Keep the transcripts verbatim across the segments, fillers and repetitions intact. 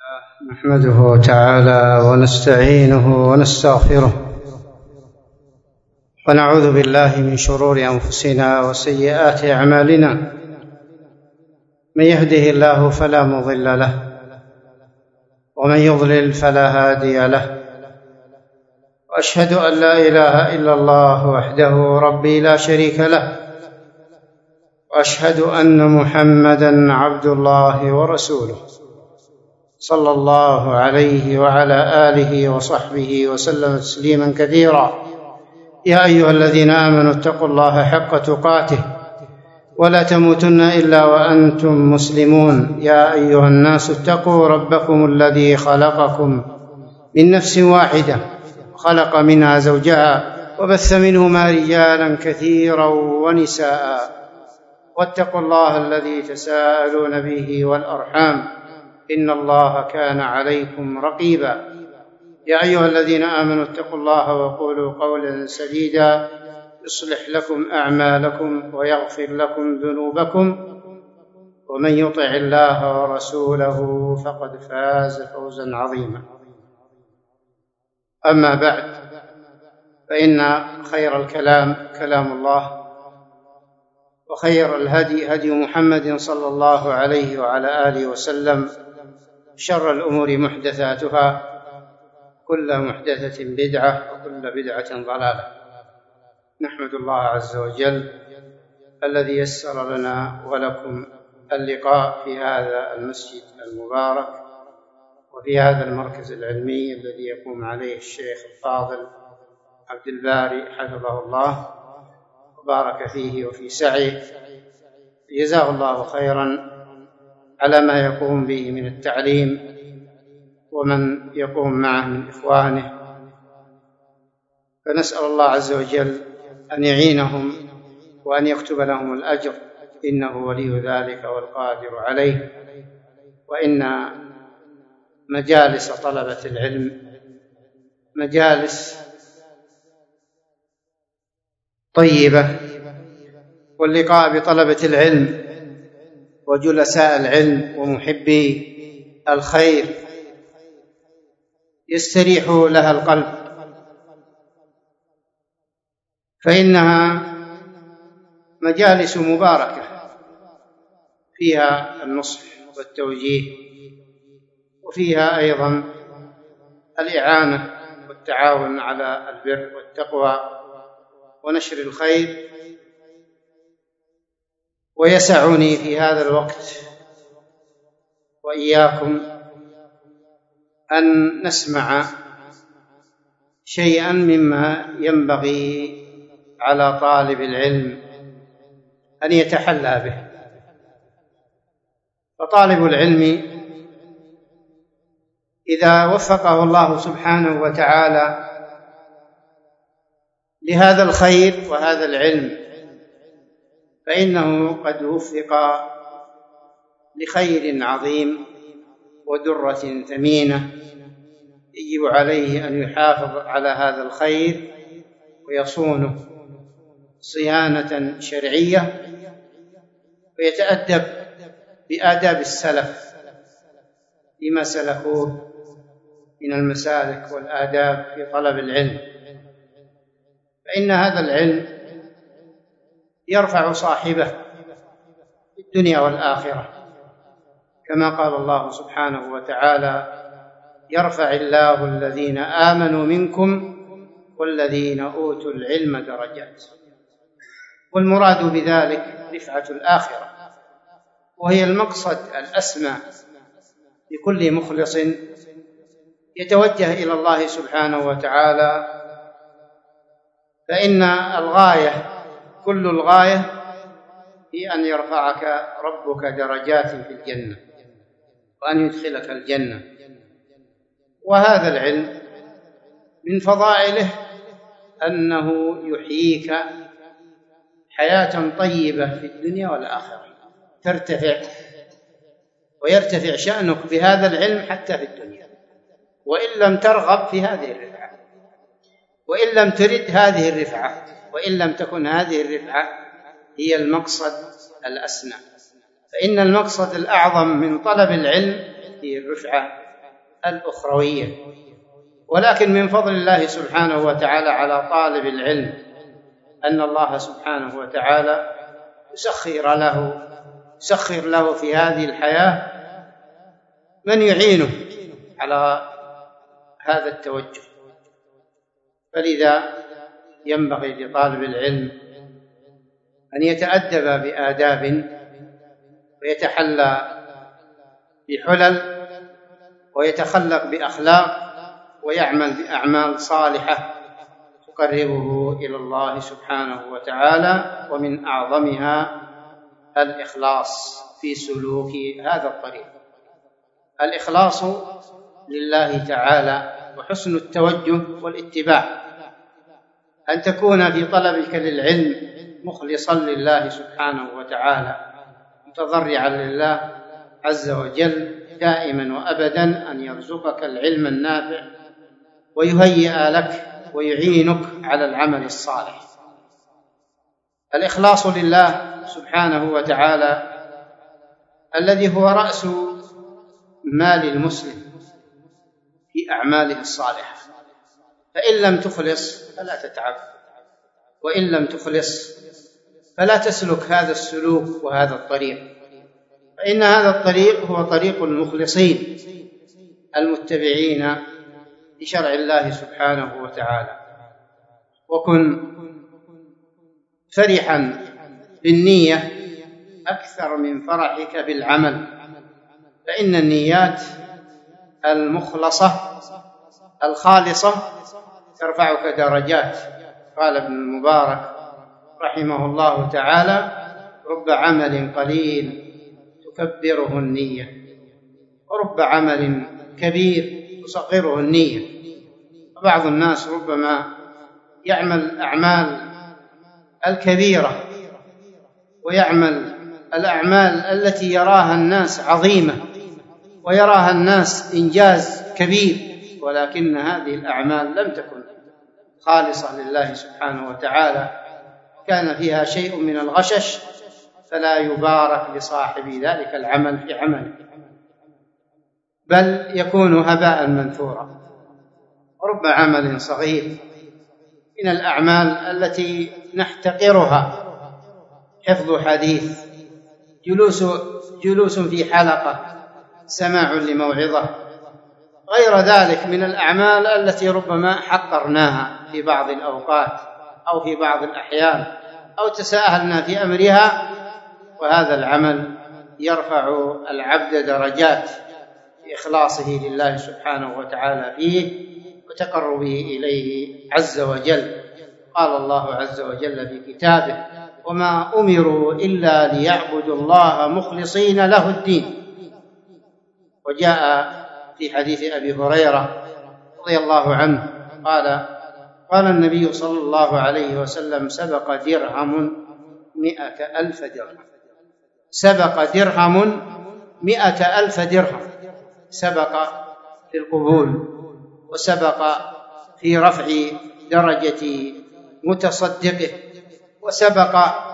نحمده تعالى ونستعينه ونستغفره ونعوذ بالله من شرور أنفسنا وسيئات أعمالنا، من يهده الله فلا مضل له ومن يضلل فلا هادي له، وأشهد أن لا إله إلا الله وحده ربي لا شريك له، وأشهد أن محمدًا عبد الله ورسوله صلى الله عليه وعلى آله وصحبه وسلم تسليمًا كثيرا. يا أيها الذين آمنوا اتقوا الله حق تقاته ولا تموتن إلا وأنتم مسلمون. يا أيها الناس اتقوا ربكم الذي خلقكم من نفس واحدة، خلق منها زوجها وبث منهما رجالا كثيرا ونساء، واتقوا الله الذي تساءلون به والأرحام، إن الله كان عليكم رقيبا. يا أيها الذين آمنوا اتقوا الله وقولوا قولا سديدا يصلح لكم أعمالكم ويغفر لكم ذنوبكم، ومن يطع الله ورسوله فقد فاز فوزا عظيما. أما بعد، فإن خير الكلام كلام الله، وخير الهدي هدي محمد صلى الله عليه وعلى آله وسلم، شر الأمور محدثاتها، كل محدثة بدعة وكل بدعة ضلالة. نحمد الله عز وجل الذي يسر لنا ولكم اللقاء في هذا المسجد المبارك وفي هذا المركز العلمي الذي يقوم عليه الشيخ الفاضل عبد الباري حفظه الله وبارك فيه وفي سعيه، جزاه الله خيرا على ما يقوم به من التعليم ومن يقوم معه من إخوانه، فنسأل الله عز وجل أن يعينهم وأن يكتب لهم الأجر، إنه ولي ذلك والقادر عليه. وإن مجالس طلبة العلم مجالس طيبة، واللقاء بطلبة العلم وجلساء العلم ومحبي الخير يستريح لها القلب، فإنها مجالس مباركة فيها النصح والتوجيه، وفيها أيضا الإعانة والتعاون على البر والتقوى ونشر الخير. ويسعني في هذا الوقت وإياكم أن نسمع شيئا مما ينبغي على طالب العلم أن يتحلى به. فطالب العلم إذا وفقه الله سبحانه وتعالى لهذا الخير وهذا العلم، فإنه قد وفق لخير عظيم ودرة ثمينة، يجب عليه أن يحافظ على هذا الخير ويصونه صيانة شرعية، ويتأدب بآداب السلف لما سلكوه من المسالك والآداب في طلب العلم، فإن هذا العلم يرفع صاحبه في الدنيا والآخرة، كما قال الله سبحانه وتعالى: يرفع الله الذين آمنوا منكم والذين أوتوا العلم درجات. والمراد بذلك رفعة الآخرة، وهي المقصد الأسمى لكل مخلص يتوجه إلى الله سبحانه وتعالى، فإن الغاية كل الغاية هي أن يرفعك ربك درجات في الجنة وأن يدخلك الجنة. وهذا العلم من فضائله أنه يحييك حياة طيبة في الدنيا والآخرة، ترتفع ويرتفع شأنك بهذا العلم حتى في الدنيا، وإن لم ترغب في هذه الرفعة، وإن لم ترد هذه الرفعة، وإن لم تكن هذه الرفعة هي المقصد الأسنى. فإن المقصد الأعظم من طلب العلم هي الرفعة الأخروية. ولكن من فضل الله سبحانه وتعالى على طالب العلم أن الله سبحانه وتعالى يسخر له يسخر له في هذه الحياة من يعينه على هذا التوجه. فلذا ينبغي لطالب العلم أن يتأدب بآداب ويتحلى بحلل ويتخلق بأخلاق ويعمل بأعمال صالحة تقربه إلى الله سبحانه وتعالى، ومن أعظمها الإخلاص في سلوك هذا الطريق. الإخلاص لله تعالى وحسن التوجه والاتباع، أن تكون في طلبك للعلم مخلصا لله سبحانه وتعالى متضرعا لله عز وجل دائما وأبدا أن يرزقك العلم النافع ويهيئ لك ويعينك على العمل الصالح. الإخلاص لله سبحانه وتعالى الذي هو رأس مال المسلم في أعماله الصالحة، فإن لم تخلص فلا تتعب، وإن لم تخلص فلا تسلك هذا السلوك وهذا الطريق، فإن هذا الطريق هو طريق المخلصين المتبعين لشرع الله سبحانه وتعالى. وكن فرحا بالنية أكثر من فرحك بالعمل، فإن النيات المخلصة الخالصة ترفعك درجات. قال ابن المبارك رحمه الله تعالى: رب عمل قليل تكبره النية، ورب عمل كبير تصغره النية. وبعض الناس ربما يعمل الأعمال الكبيرة ويعمل الأعمال التي يراها الناس عظيمة ويراها الناس إنجاز كبير، ولكن هذه الأعمال لم تكن خالصة لله سبحانه وتعالى، كان فيها شيء من الغشش، فلا يبارك لصاحب ذلك العمل في عمله، بل يكون هباء منثورا. ورب عمل صغير من الأعمال التي نحتقرها حفظ حديث، جلوس جلوس في حلقة، سماع لموعظة، غير ذلك من الأعمال التي ربما حقرناها في بعض الأوقات أو في بعض الأحيان أو تساهلنا في أمرها، وهذا العمل يرفع العبد درجات في إخلاصه لله سبحانه وتعالى فيه وتقربه إليه عز وجل. قال الله عز وجل في كتابه: وما أمروا إلا ليعبدوا الله مخلصين له الدين. وجاء في حديث أبي هريرة رضي الله عنه قال: قال النبي صلى الله عليه وسلم: سبق درهم مئة ألف درهم. سبق درهم مئة ألف درهم، سبق في القبول، وسبق في رفع درجة متصدقه، وسبق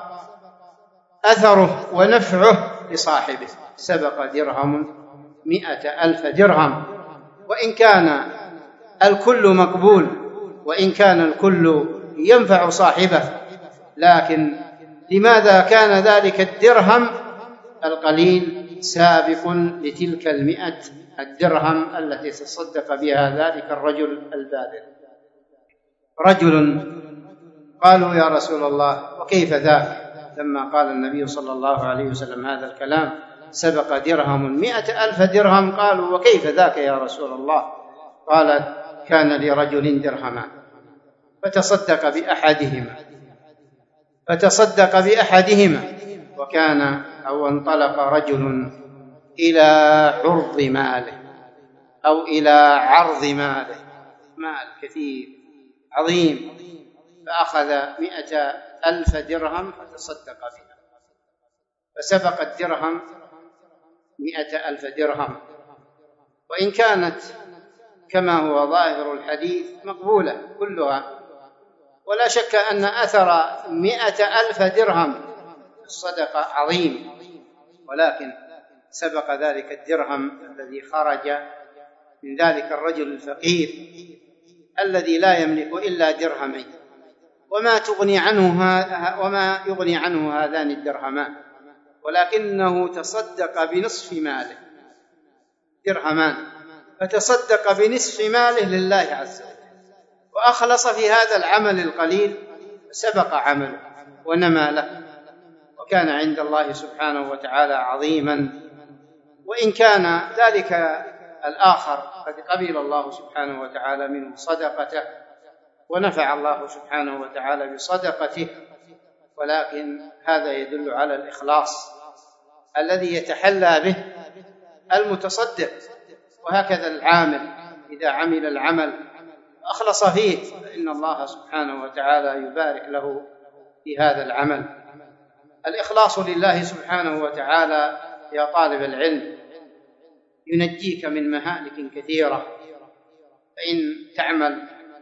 أثره ونفعه لصاحبه. سبق درهم مئة ألف درهم، وإن كان الكل مقبول وإن كان الكل ينفع صاحبه، لكن لماذا كان ذلك الدرهم القليل سابق لتلك المئة الدرهم التي تصدق بها ذلك الرجل الباذل؟ رجل قالوا: يا رسول الله وكيف ذاك؟ لما قال النبي صلى الله عليه وسلم هذا الكلام: سبق درهم مئة ألف درهم، قالوا: وكيف ذاك يا رسول الله؟ قال: كان لرجل درهمان فتصدق بأحدهما فتصدق بأحدهما وكان أو انطلق رجل إلى عرض ماله أو إلى عرض ماله، مال كثير عظيم، فأخذ مئة ألف درهم فتصدق بها، فسبق الدرهم مئة ألف درهم، وإن كانت كما هو ظاهر الحديث مقبولة كلها، ولا شك أن أثر مئة ألف درهم الصدقة عظيم، ولكن سبق ذلك الدرهم الذي خرج من ذلك الرجل الفقير الذي لا يملك إلا درهمين، وما تغني عنه وما يغني عنه هذان الدرهمان، ولكنه تصدق بنصف ماله، درهمان، فتصدق بنصف ماله لله عز وجل، وأخلص في هذا العمل القليل، سبق عمله ونمى له، وكان عند الله سبحانه وتعالى عظيما. وإن كان ذلك الآخر قد قبل الله سبحانه وتعالى منه صدقته ونفع الله سبحانه وتعالى بصدقته، ولكن هذا يدل على الإخلاص الذي يتحلى به المتصدق. وهكذا العامل إذا عمل العمل أخلص فيه فإن الله سبحانه وتعالى يبارك له في هذا العمل. الإخلاص لله سبحانه وتعالى يا طالب العلم ينجيك من مهالك كثيرة، فإن تعمل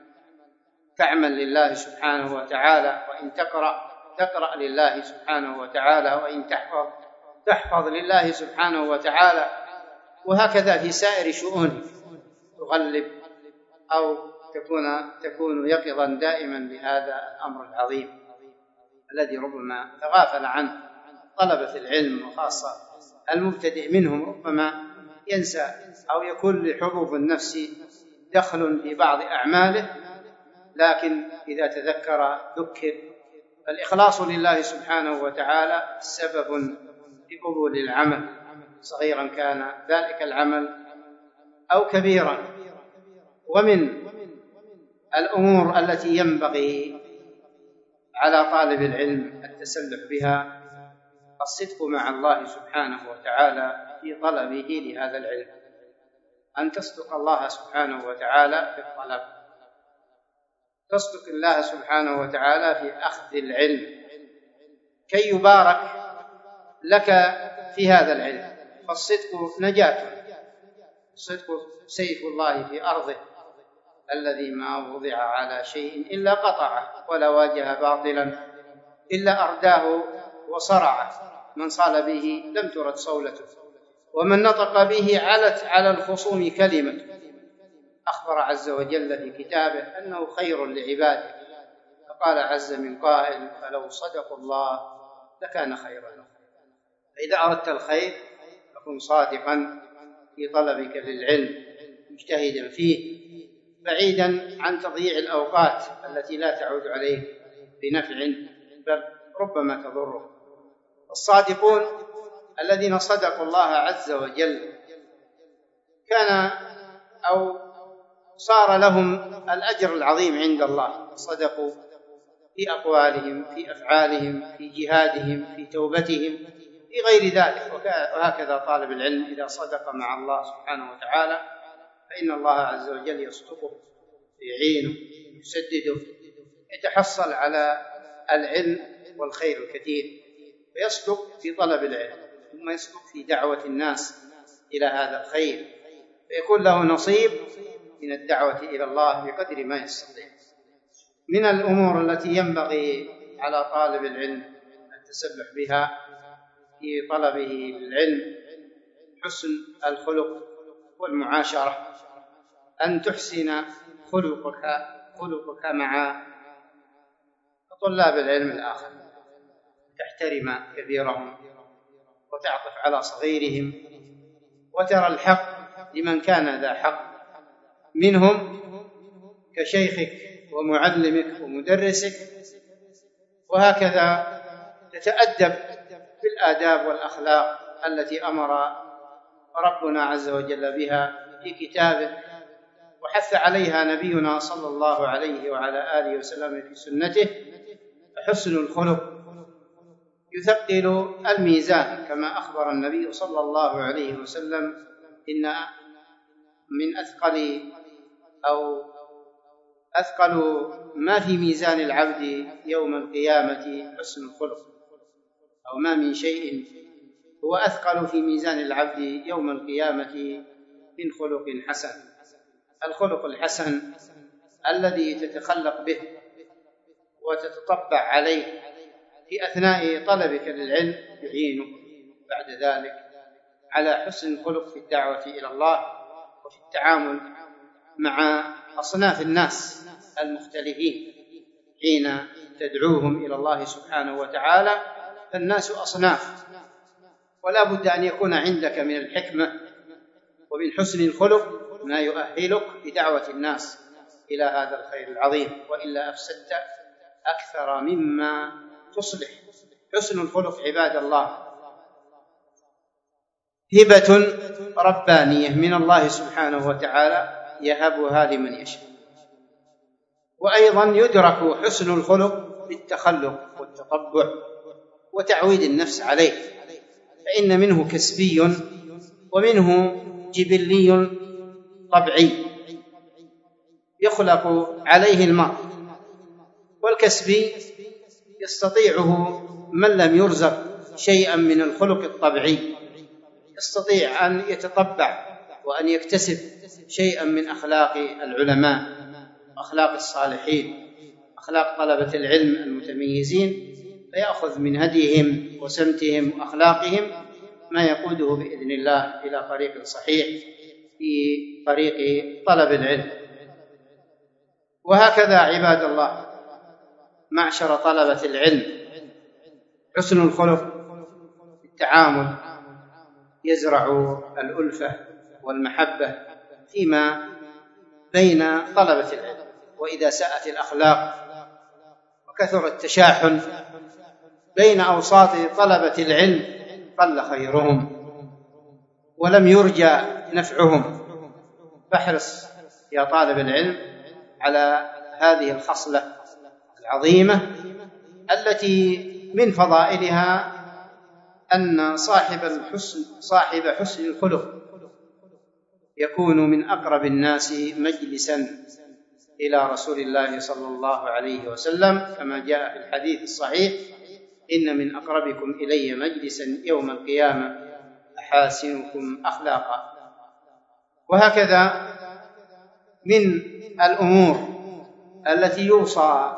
تعمل لله سبحانه وتعالى، وإن تقرأ تقرأ لله سبحانه وتعالى، وإن تحفظ تحفظ لله سبحانه وتعالى، وهكذا في سائر شؤونك تغلب أو تكون تكون يقظا دائما بهذا الأمر العظيم الذي ربما تغافل عنه طلبة العلم، وخاصة المبتدئ منهم ربما ينسى أو يكون لحظوظ النفس دخل في بعض أعماله، لكن إذا تذكر ذكر. فالإخلاص لله سبحانه وتعالى سبب لقبول العمل، صغيرا كان ذلك العمل أو كبيرا. ومن الأمور التي ينبغي على طالب العلم التسلح بها الصدق مع الله سبحانه وتعالى في طلبه لهذا العلم، أن تصدق الله سبحانه وتعالى في الطلب، تصدق الله سبحانه وتعالى في أخذ العلم كي يبارك لك في هذا العلم. فالصدق نجاة، الصدق سيف الله في أرضه الذي ما وضع على شيء إلا قطعه، ولا واجه باطلا إلا أرداه وصرعه. من صال به لم ترد صولته، ومن نطق به علت على الخصوم كلمته. أخبر عز وجل في كتابه أنه خير لعباده، فقال عز من قائل فلو صدقوا الله لكان خيرا لهم. فإذا أردت الخير فكن صادقا في طلبك للعلم، مجتهدا فيه، بعيدا عن تضييع الأوقات التي لا تعود عليه بنفع بل ربما تضره. الصادقون الذين صدقوا الله عز وجل كان أو صار لهم الأجر العظيم عند الله، صدقوا في أقوالهم، في أفعالهم، في جهادهم، في توبتهم، في غير ذلك. وهكذا طالب العلم إذا صدق مع الله سبحانه وتعالى فإن الله عز وجل يصدقه، يعينه، يسدده، يتحصل على العلم والخير الكثير، ويصدق في طلب العلم، ثم يصدق في دعوة الناس إلى هذا الخير، فيكون له نصيب من الدعوة إلى الله بقدر ما يستطيع. من الأمور التي ينبغي على طالب العلم التسلح بها في طلبه للعلم حسن الخلق والمعاشرة، أن تحسن خلقك خلقك مع طلاب العلم الآخر، تحترم كبيرهم وتعطف على صغيرهم، وترى الحق لمن كان ذا حق منهم كشيخك ومعلمك ومدرسك، وهكذا تتأدب بالآداب والأخلاق التي أمر ربنا عز وجل بها في كتابه، وحث عليها نبينا صلى الله عليه وعلى آله وسلم في سنته. حسن الخلق يثقل الميزان، كما أخبر النبي صلى الله عليه وسلم إن من أثقل أو أثقل ما في ميزان العبد يوم القيامة حسن الخلق، أو ما من شيء هو أثقل في ميزان العبد يوم القيامة من خلق حسن. الخلق الحسن الذي تتخلق به وتتطبع عليه في أثناء طلبك للعلم يعينك بعد ذلك على حسن الخلق في الدعوة إلى الله، وفي التعامل مع أصناف الناس المختلفين. حين تدعوهم إلى الله سبحانه وتعالى فالناس أصناف، ولا بد أن يكون عندك من الحكمة ومن حسن الخلق ما يؤهلك بدعوة الناس إلى هذا الخير العظيم، وإلا أفسدت أكثر مما تصلح. حسن الخلق عباد الله هبة ربانية من الله سبحانه وتعالى يهبها لمن يشاء. وأيضا يدرك حسن الخلق بالتخلق والتطبع وتعويد النفس عليه، فإن منه كسبي ومنه جبلي طبعي يخلق عليه المرء. والكسبي يستطيعه من لم يرزق شيئا من الخلق الطبيعي، يستطيع أن يتطبع وأن يكتسب شيئا من أخلاق العلماء، أخلاق الصالحين، أخلاق طلبة العلم المتميزين، فيأخذ من هديهم وسمتهم وأخلاقهم ما يقوده بإذن الله إلى طريق صحيح في طريق طلب العلم. وهكذا عباد الله معشر طلبة العلم، حسن الخلق في التعامل يزرع الألفة والمحبة فيما بين طلبة العلم. وإذا ساءت الأخلاق وكثر التشاحن بين أوساط طلبة العلم قل خيرهم ولم يرجى نفعهم. فاحرص يا طالب العلم على هذه الخصلة العظيمة التي من فضائلها أن صاحب الحسن صاحب حسن الخلق يكون من أقرب الناس مجلسا إلى رسول الله صلى الله عليه وسلم، كما جاء في الحديث الصحيح: إن من أقربكم إلي مجلسا يوم القيامة أحاسنكم أخلاقا. وهكذا من الأمور التي يوصى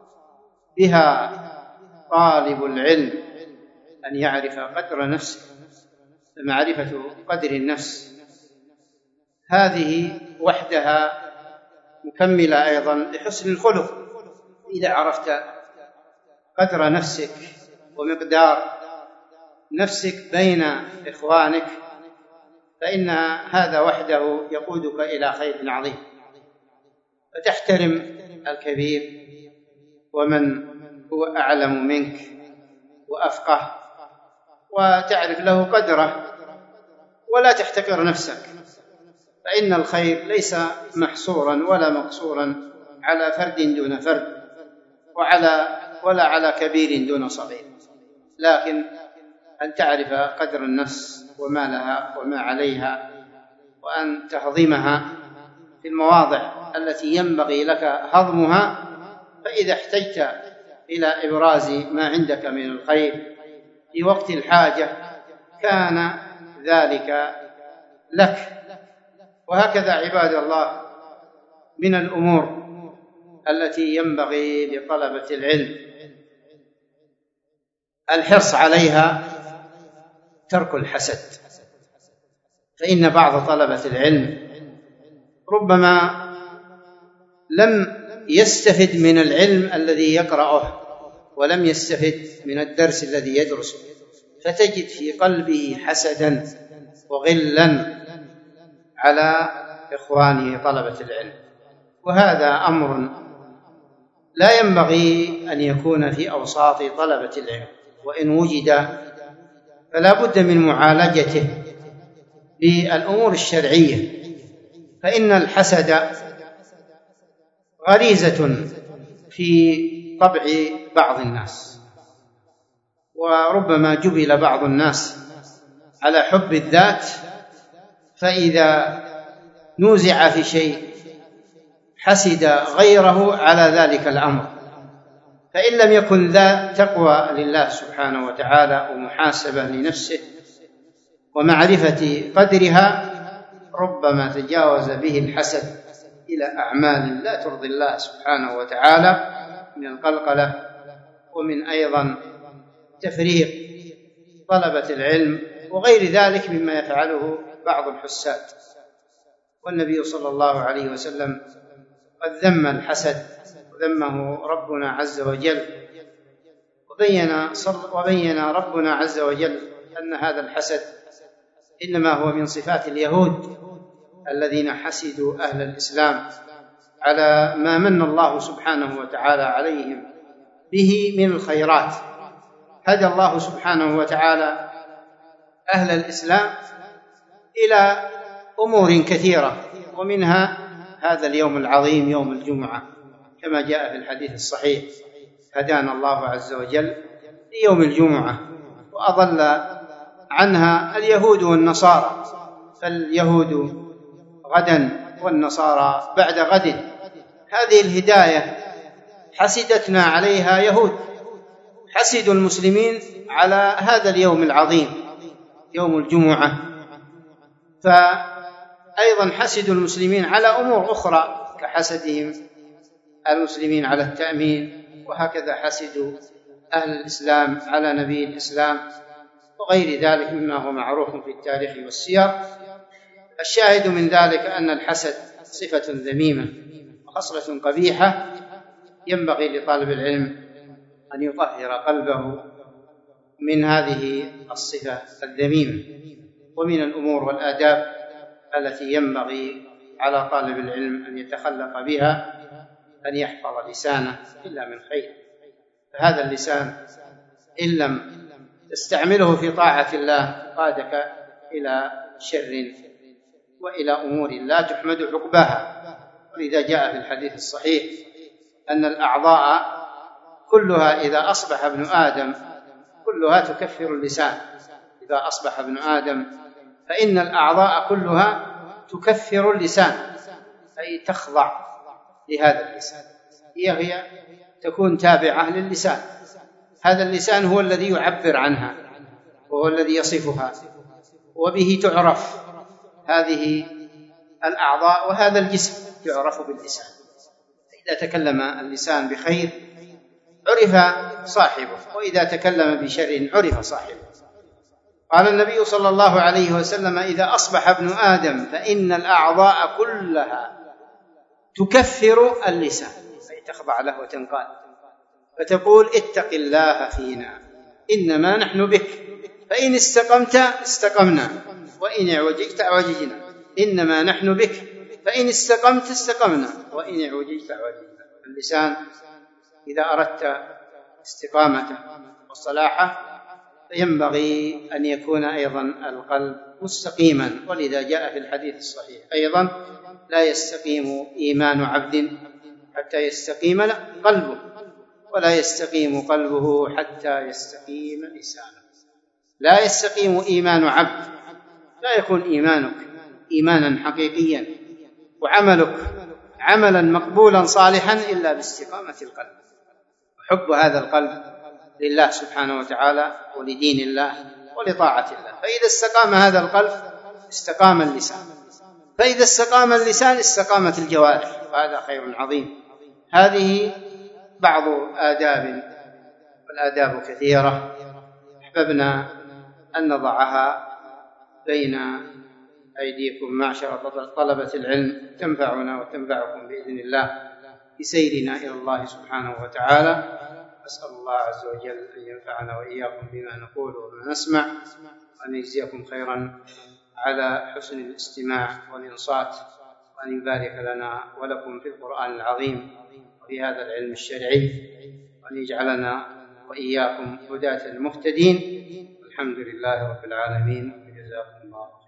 بها طالب العلم أن يعرف قدر نفسه. فمعرفة قدر النفس هذه وحدها مكملة أيضا لحسن الخلق. إذا عرفت قدر نفسك ومقدار نفسك بين إخوانك فإن هذا وحده يقودك إلى خير عظيم. فتحترم الكبير ومن هو أعلم منك وأفقه، وتعرف له قدره، ولا تحتقر نفسك، فإن الخير ليس محصورا ولا مقصورا على فرد دون فرد، وعلى ولا على كبير دون صغير، لكن أن تعرف قدر النفس وما لها وما عليها، وأن تهضمها في المواضع التي ينبغي لك هضمها. فإذا احتجت إلى إبراز ما عندك من الخير في وقت الحاجة كان ذلك لك. وهكذا عباد الله من الأمور التي ينبغي لطلبة العلم الحرص عليها ترك الحسد. فإن بعض طلبة العلم ربما لم يستفد من العلم الذي يقرأه ولم يستفد من الدرس الذي يدرسه، فتجد في قلبه حسدا وغلا على إخوانه طلبة العلم. وهذا أمر لا ينبغي أن يكون في أوساط طلبة العلم، وإن وجد فلا بد من معالجته بالأمور الشرعية. فإن الحسد غريزة في طبع بعض الناس، وربما جبل بعض الناس على حب الذات، فإذا نوزع في شيء حسد غيره على ذلك الأمر. فإن لم يكن ذا تقوى لله سبحانه وتعالى ومحاسبة لنفسه ومعرفة قدرها، ربما تجاوز به الحسد إلى أعمال لا ترضي الله سبحانه وتعالى من القلقلة، ومن أيضا تفريق طلبة العلم، وغير ذلك مما يفعله بعض الحساد. والنبي صلى الله عليه وسلم قد ذم الحسد وذمه ربنا عز وجل، وبين, وبين ربنا عز وجل أن هذا الحسد إنما هو من صفات اليهود الذين حسدوا أهل الإسلام على ما من الله سبحانه وتعالى عليهم به من الخيرات. هدى الله سبحانه وتعالى أهل الإسلام إلى أمور كثيرة، ومنها هذا اليوم العظيم يوم الجمعة كما جاء في الحديث الصحيح: هدانا الله عز وجل ليوم الجمعة وأضل عنها اليهود والنصارى، فاليهود غدا والنصارى بعد غد. هذه الهداية حسدتنا عليها يهود، حسدوا المسلمين على هذا اليوم العظيم يوم الجمعة، فأيضا حسدوا المسلمين على أمور أخرى كحسدهم المسلمين على التأمين، وهكذا حسدوا أهل الإسلام على نبي الإسلام وغير ذلك مما هو معروف في التاريخ والسير. الشاهد من ذلك أن الحسد صفة ذميمة وخصلة قبيحة، ينبغي لطالب العلم أن يطهر قلبه من هذه الصفة الذميمة. ومن الأمور والآداب التي ينبغي على طالب العلم أن يتخلق بها أن يحفظ لسانه إلا من خير، فهذا اللسان إن لم تستعمله في طاعة الله قادك إلى شر وإلى أمور لا تحمد عقباها. ولذا جاء في الحديث الصحيح أن الأعضاء كلها إذا أصبح ابن آدم كلها تكفر اللسان. إذا أصبح ابن آدم فإن الأعضاء كلها تكفر اللسان، أي تخضع لهذا اللسان، هي هي تكون تابعة للسان. هذا اللسان هو الذي يعبر عنها وهو الذي يصفها، وبه تعرف هذه الأعضاء، وهذا الجسم يعرف باللسان. إذا تكلم اللسان بخير عرف صاحبه، وإذا تكلم بشر عرف صاحبه. قال النبي صلى الله عليه وسلم: إذا أصبح ابن آدم فإن الأعضاء كلها تكفر اللسان، أي تخضع له وتنقاد، فتقول: اتق الله فينا إنما نحن بك، فإن استقمت استقمنا وإن اعوججت اعوججنا، إنما نحن بك، فإن استقمت استقمنا وإن اعوججت اعوججنا. اللسان إذا أردت استقامته وصلاحه فينبغي أن يكون أيضا القلب مستقيما، ولذا جاء في الحديث الصحيح أيضا: لا يستقيم إيمان عبد حتى يستقيم قلبه، ولا يستقيم قلبه حتى يستقيم لسانه. لا يستقيم إيمان عبد، لا يكون إيمانك إيمانا حقيقيا وعملك عملا مقبولا صالحا إلا باستقامة القلب وحب هذا القلب لله سبحانه وتعالى ولدين الله ولطاعة الله. فإذا استقام هذا القلب استقام اللسان، فإذا استقام اللسان استقامت الجوارح، وهذا خير عظيم. هذه بعض آداب، والآداب كثيرة أحببنا أن نضعها بين أيديكم معشر طلبة العلم تنفعنا وتنفعكم بإذن الله في سيرنا إلى الله سبحانه وتعالى. أسأل الله عز وجل أن ينفعنا وإياكم بما نقول وما نسمع، وأن يجزيكم خيرا على حسن الاستماع والإنصات، وأن يبارك لنا ولكم في القرآن العظيم وفي هذا العلم الشرعي، وأن يجعلنا وإياكم هداة المهتدين. الحمد لله رب العالمين، وجزاكم الله